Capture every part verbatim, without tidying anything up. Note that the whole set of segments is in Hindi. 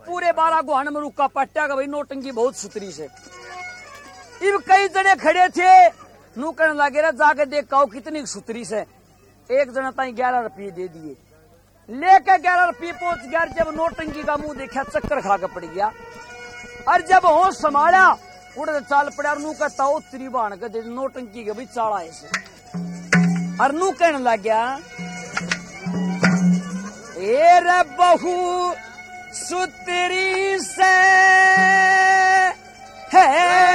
पूरे बारह गुहान में रुका पट्टा का भाई नोटंकी बहुत सुतरी से। इब कई जने खड़े थे, नू कहने लगे रे जाके देख काओ कितनी सुतरी से। एक जना ताई ग्यारह रुपये दे दिए, लेके ग्यारह रुपये पहुंच गया। जब नोटंकी का मुंह देखा चक्कर खा के पड़ गया, और जब होश संभाला उड़े चाल पड़ा। नू कहता उतरी बाण के दे नोटंकी के भाई चाड़ा ऐसे। और नू कहने लग गया ए रे बहू सुतरी से है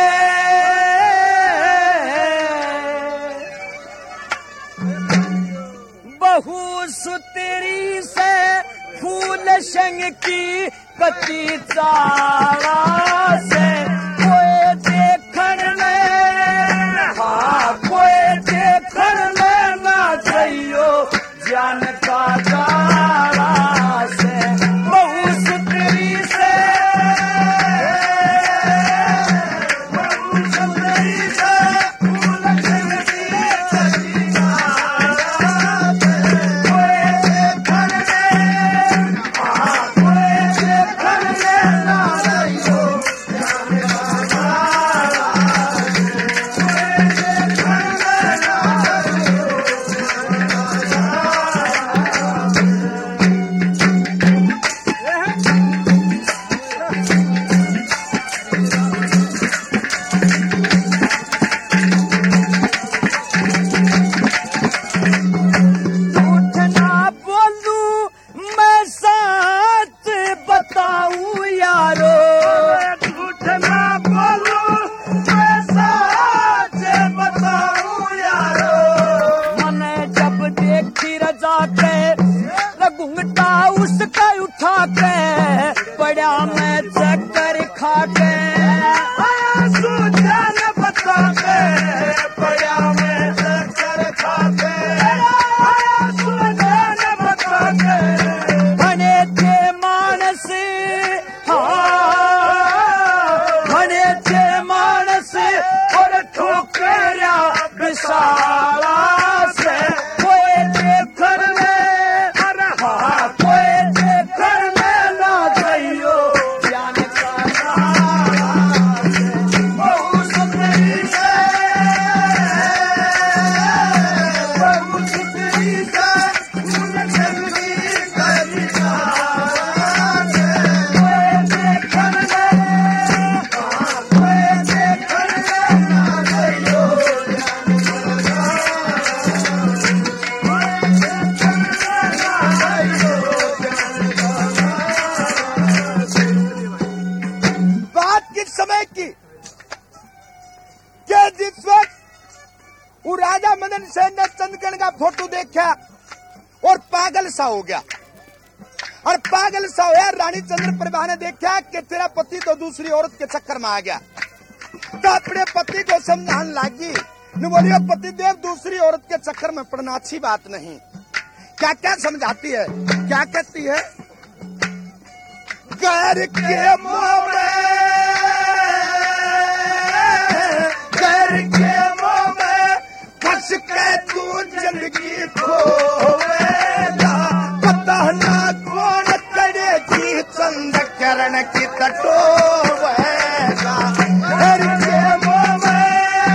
बहू सुतरी से फूल संग की कति चारा से कोई देखण में हाँ कोई देखण में ना चाहिए जान का चारा से बहू सुतरी से बहू सुतरी से फूल संग की कति चारा से कोई देखण में हाँ कोई देखण में ना चाहिए जान का चारा से कोई देखण में फोटो देखा और पागल सा हो गया। और पागल सा होया रानी चंद्र प्रभा ने देखा कि तेरा पति तो दूसरी औरत के चक्कर में आ गया। तो अपने पति को समझाने लगी, न बोलिए पति देव दूसरी औरत के चक्कर में पड़ना अच्छी बात नहीं। क्या क्या समझाती है, क्या कहती है, घर के मोह में घर के मोह में फंस के तू जिंदगी खोवेगा, पता ना कौन करेगी चंद किरण की टटोवेगा। घर के मोह में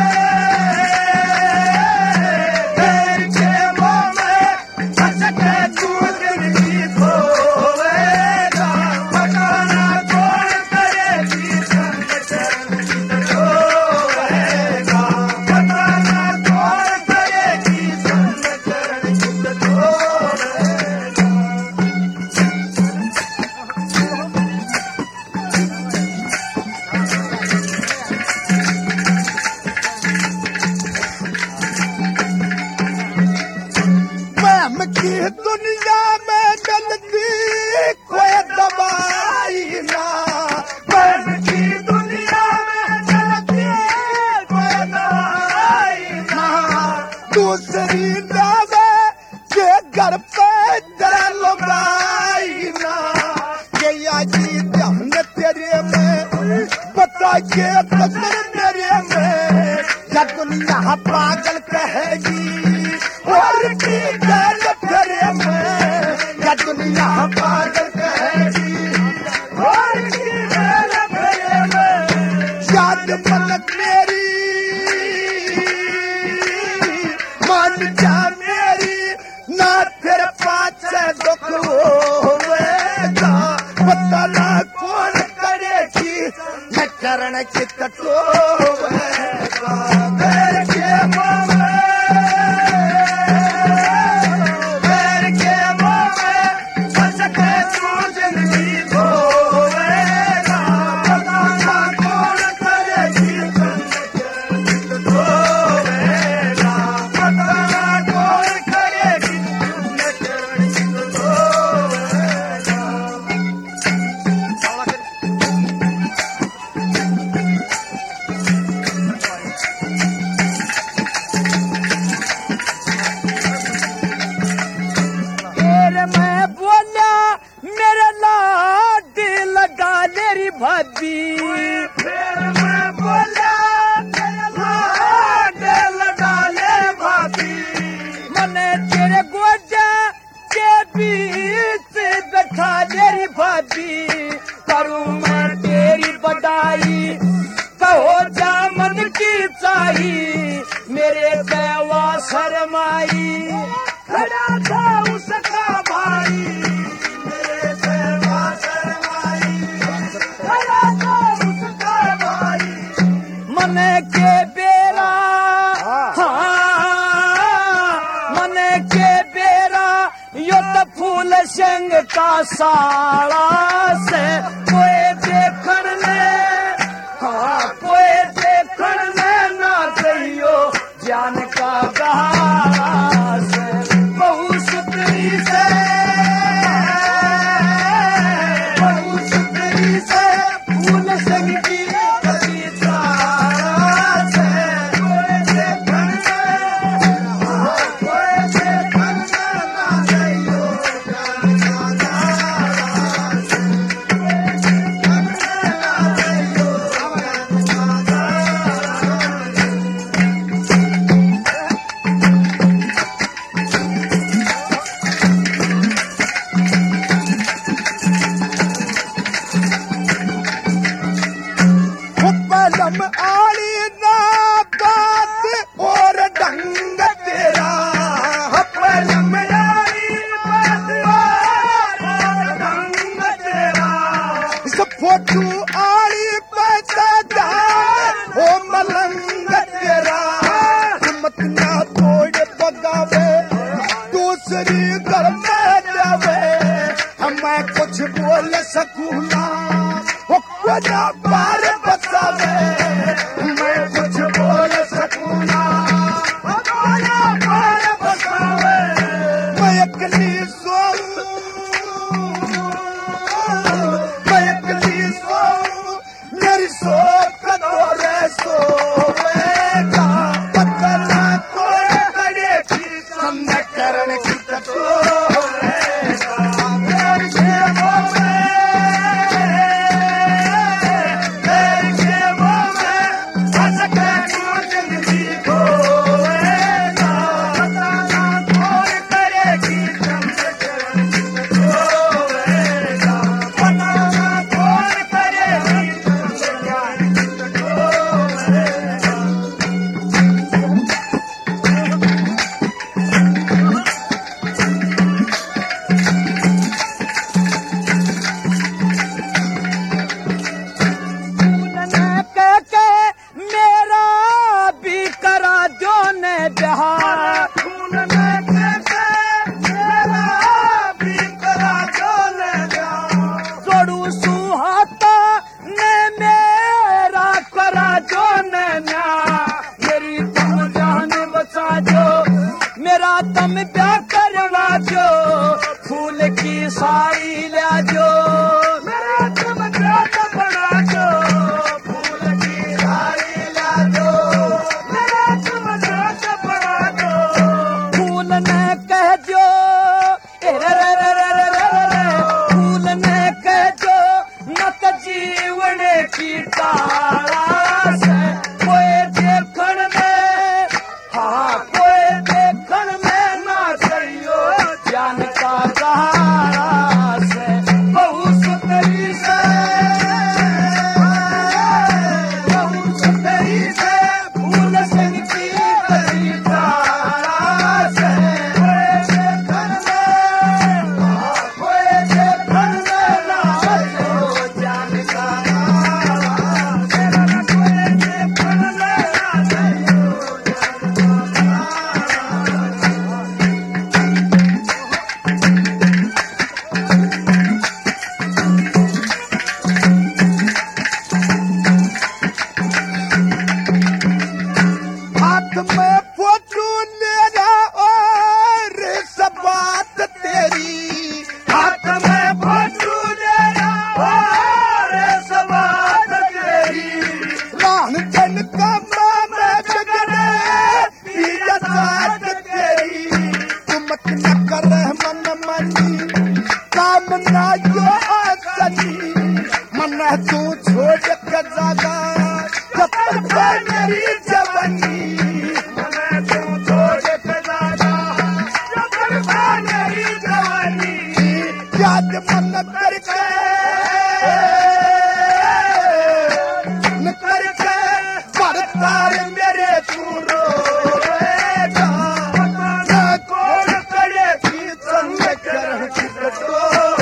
घर के मोह में फंस के तू जिंदगी खोवेगा, पता ना कौन करेगी चंद किरण की टटोवेगा, पता ना कौन करेगी चंद किरण की टटोवेगा। प्रेम की दुनिया में गलती कोई दवाई ना, प्रेम की दुनिया में गलती कोई दवाई ना, दूसरी दावे के घर पे जरा लगाई ना, ये आजी ध्यान तेरे में पता के कदर तेरे में, या दुनिया पागल कहेगी और की गल तेरे में, या दुनिया पागल कहेगी और करण की तटोवेगा बैर के मुंह में बैर के मुंह में फंस के तू जिंदगी धोवेगा बताना कौन करेगी धोवेगा बताना कौन करेगी भाभी फिर मैं बोला लगा ले भाभी मने तेरे गोजा के बीच बैठा मेरी भाभी करूँ मैं तेरी बधाई कहो जा मन की चाही मेरे बेवा शर्माई खड़ा था उसका भाई मेरे बेवा शर्माई खड़ा था उसका भाई मन के बेरा हाँ मन के बेरा यो तो फूल संग का साड़ा से कोई देखण ले हाँ कोई देखण ले ना कहियो जान का गहारा से बहु सुतरी से बहु सुतरी से फूल संग की बगीचा से कोई देखण ले हाँ कोई देखण ले ना कहियो जान का गहारा से कोई देखण ले ना कहियो जान का पलम आली ना बात और ढंग तेरा पलम आली बात और ढंग तेरा इस फोटो आली पैसा हो मलंग तेरा हिम्मत ना तोड़ बगावे दूसरी घर में जावे मैं कुछ बोल सकूं ना वो कोना बार बतावे मैं कुछ बोल सकूं ना वो कोना बार बतावे मैं अकेली सोऊं मैं अकेली सोऊं मेरी सोच तोरे सोवेगा पता ना कोई करेगी समझ करण की तोरेगा मेरी सेवा में मेरी सेवा में मैं तू छोड़ के जागा जब तक है मेरी जवानी मैं तू छोड़ के जागा जब तक है मेरी जवानी याद मन करके न करके तार मेरे तू रोएगा न कौन करे की संग कर तो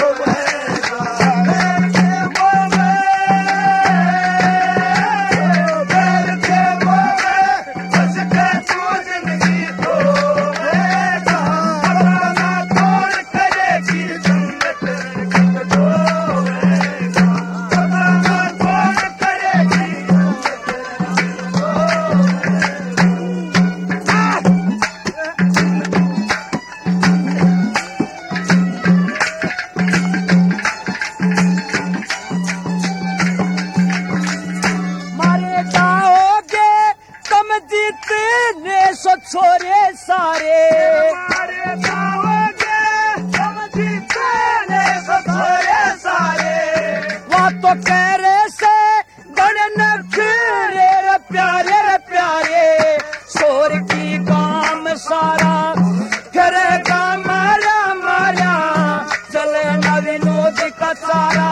छोरे सारे मारे जाओगे हम जीतेंगे छोरे सारे वह तो कह रहे से बड़े नखरे रे प्यारे रे प्यारे छोर की काम सारा करेगा मारा मारा चले न विनोद का सारा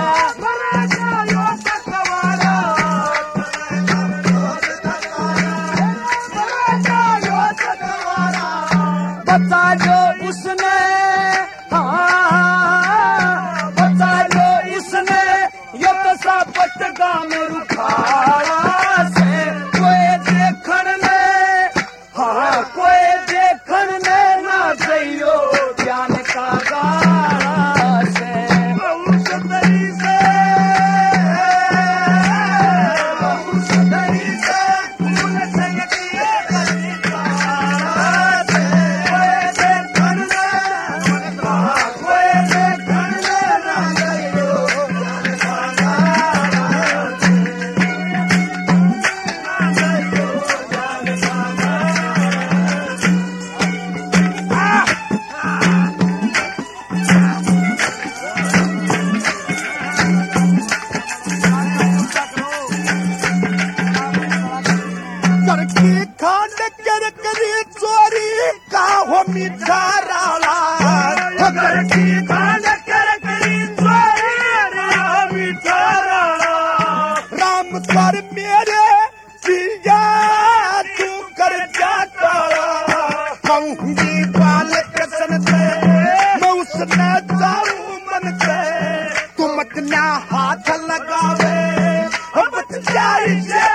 बता जो उसने हाँ बता जो इसने यो तो सापट गाम रुखाड़ा से कोई देखन में हाँ कोई देखन में ना जइयो ज्ञान का गाड़ा से उस दरी से उस दरी से फूल संगती मीठा राला घर की खान कर करी मीठा राला राम पर मेरे पिया तू कर जाता कहूंगी बाल कृष्ण से मैं उसने जाऊं मन से तुम अपना हाथ लगावे अब जाई